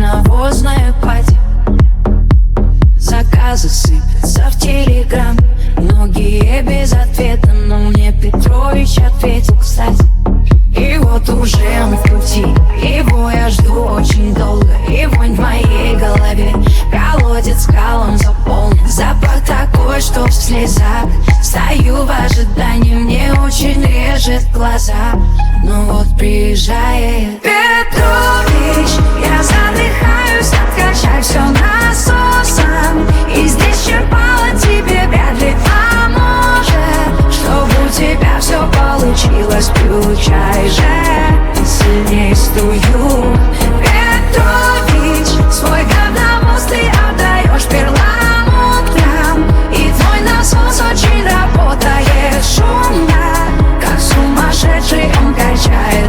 навозное пати. Заказы сыпятся в телеграм, многие без ответа, но мне Петрович ответил, кстати. И вот уже он в пути, его я жду очень долго. И вонь в моей голове, колодец калом заполнен. Запах такой, что в слезах. Стою в ожидании, мне очень режет глаза. Ну вот приезжает Петрович, я задыхаюсь, откачать все насосом. И здесь черпала тебе вряд ли поможет. Чтобы у тебя все получилось, пью чай же, сильней стую. Петрович, свой говномост ты отдаешь перламутрам. И твой насос очень работает шумно, как сумасшедший он качает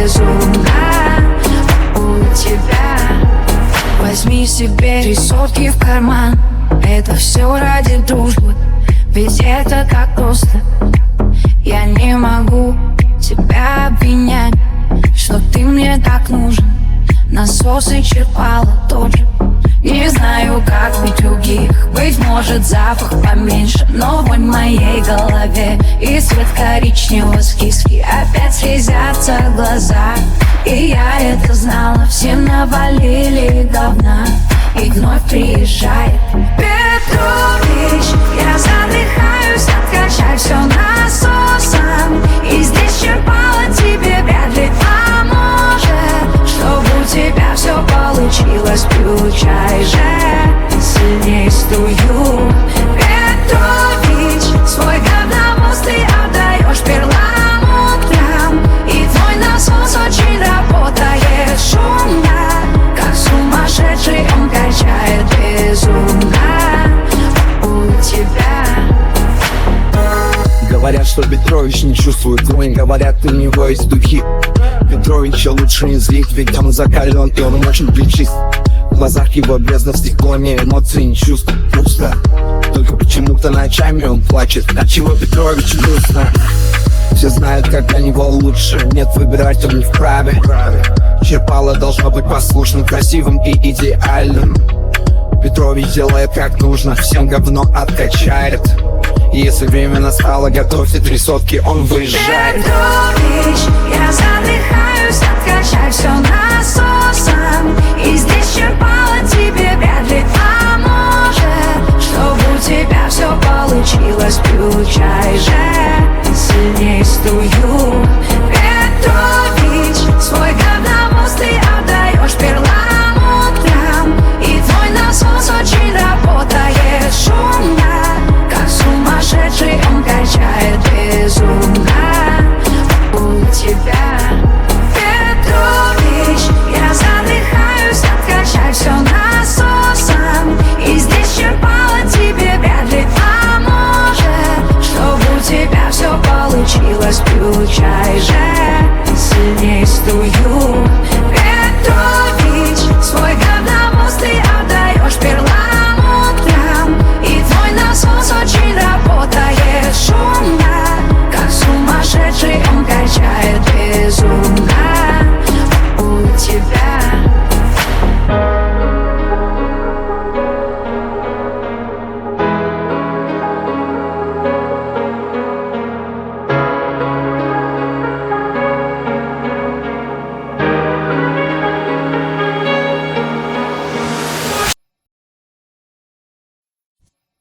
безумно. У тебя возьми себе 3 сотки в карман, это все ради дружбы, ведь это так просто. Я не могу тебя обвинять, что ты мне так нужен. Насосы черпала тот же. Не знаю, как у других, быть может запах поменьше, но вонь в моей голове и цвет коричневого с киски. Опять слезятся глаза, и я это знала. Все навалили говна, и вновь приезжает Петрович, я задыхаюсь, откачать все насосом. И здесь черпала тебе вряд ли поможет. Чтобы у тебя все получилось, пью чай же, сильней стую. Петрович, свой говномост ты отдаешь перламутрам. И твой насос очень работает шумно, как сумасшедший он качает безумно. У тебя говорят, что Петрович не чувствует вонь, говорят, у него есть духи. Петровича лучше не злить, ведь он закален и он очень плечист. В глазах его бездна, в стекло, ни эмоций, ни чувств, пусто. Только почему-то ночами он плачет, отчего Петрович грустно. Все знают, как для него лучше, нет, выбирать он не вправе. Черпало должно быть послушным, красивым и идеальным. Петрович делает как нужно, всем говно откачает. И если время настало, готовьте 3 сотки, он выезжает. Петрович, я задыхаюсь, откачать все насосом. И здесь черпала тебе вряд ли поможет. Чтобы у тебя все получилось, пью чай же, сильней стую. Петрович, свой говномост ты отдаешь перламутрам. И твой насос очень работает шумно, как сумасшедший он качает безумно. У тебя Петрович, я задыхаюсь, откачать все насосом. И здесь черпала тебе вряд ли поможет. Чтобы у тебя все получилось, пью чай же,